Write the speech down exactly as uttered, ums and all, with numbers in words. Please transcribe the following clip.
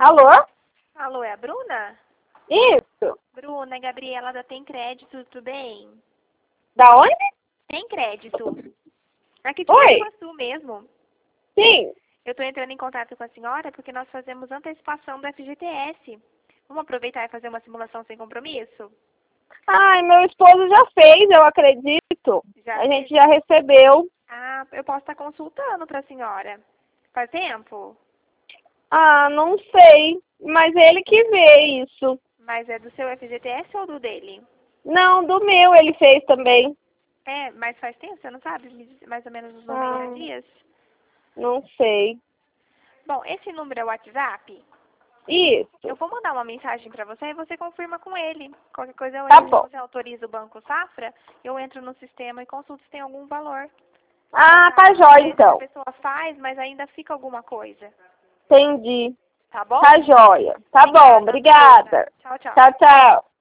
Alô? Alô, é a Bruna? Isso. Bruna, Gabriela da Tem Crédito, tudo bem? Da onde? Tem Crédito. Aqui de Oi. Iguaçu mesmo. Sim. Eu estou entrando em contato com a senhora porque nós fazemos antecipação do F G T S. Vamos aproveitar e fazer uma simulação sem compromisso? Ai, meu esposo já fez, eu acredito. Já A fez? gente já recebeu. Ah, eu posso estar consultando para a senhora. Faz tempo? Ah, não sei. Mas ele que vê isso. Mas é do seu F G T S ou do dele? Não, do meu ele fez também. É, mas faz tempo, você não sabe? Me diz mais ou menos uns Ah, noventa dias? não sei. Bom, esse número é o WhatsApp? Isso. Eu vou mandar uma mensagem para você e você confirma com ele. Qualquer coisa eu Tá entro, bom. você autoriza o Banco Safra, eu entro no sistema e consulto se tem algum valor. Ah, Pra- tá às jóia vezes a então. pessoa faz, mas ainda fica alguma coisa. Entendi. Tá bom? Tá jóia. Tá bom, Obrigada, Bruna. obrigada. Tchau, tchau. Tchau, tchau.